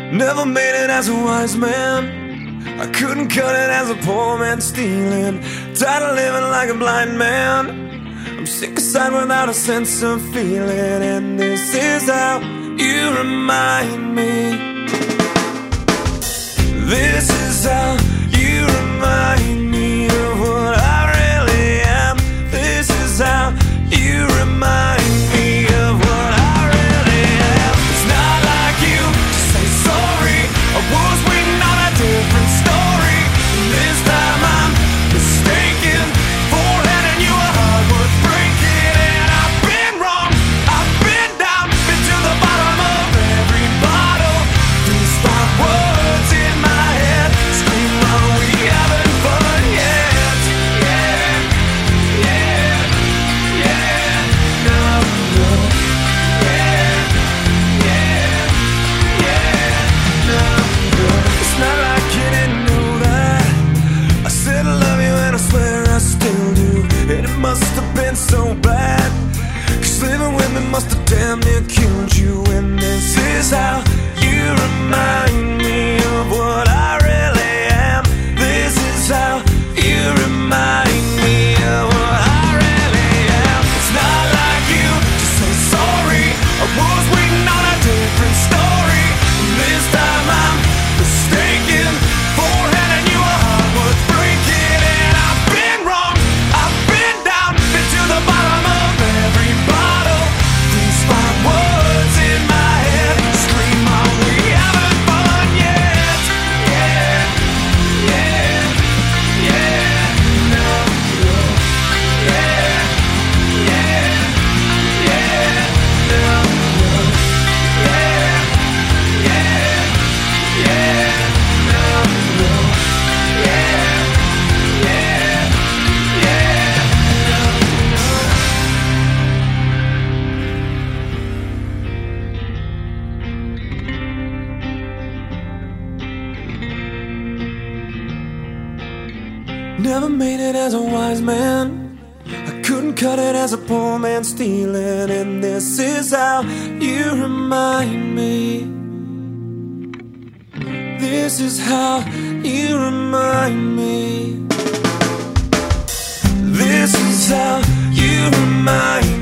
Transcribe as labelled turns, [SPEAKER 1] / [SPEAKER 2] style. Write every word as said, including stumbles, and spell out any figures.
[SPEAKER 1] Never made it as a wise man, I couldn't cut it as a poor man stealing. Tired of living like a blind man, I'm sick aside without a sense of feeling. And this is how you remind me. This is how you remind me of what I really am. This is how you remind me of what I really am. It's not like you to say sorry, I was waiting on a different story. And this time I'm mistaken for handing you a heart worth breaking. And I've been wrong, I've been down, been to the bottom of every bottle. These five words in my head scream, are we having fun yet? Yeah, yeah, yeah, no, no. Yeah, yeah, yeah, no, no. It's not like you didn't know that I said I love you and I swear I still do. And it must have been so bad, 'cause living with me must have damn near killed you. And this is how you remind me of what I really am. This is how you remind me of what I really am. It's not like you to say sorry, I was waiting on a different story. And this time I'm mistaken for handing you a heart worth breaking. And I've been wrong, I've been down, been to the bottom of every bottle. These five words in my head scream, are we having fun yet? Yeah, yeah, yeah, no, no. Yeah, yeah, yeah, no, no. Yeah, yeah, yeah, no, no. Yeah, yeah, yeah, no, no. Never made it as a wise man, I couldn't cut it as a poor man stealing. And this is how you remind me. This is how you remind me. This is how you remind me.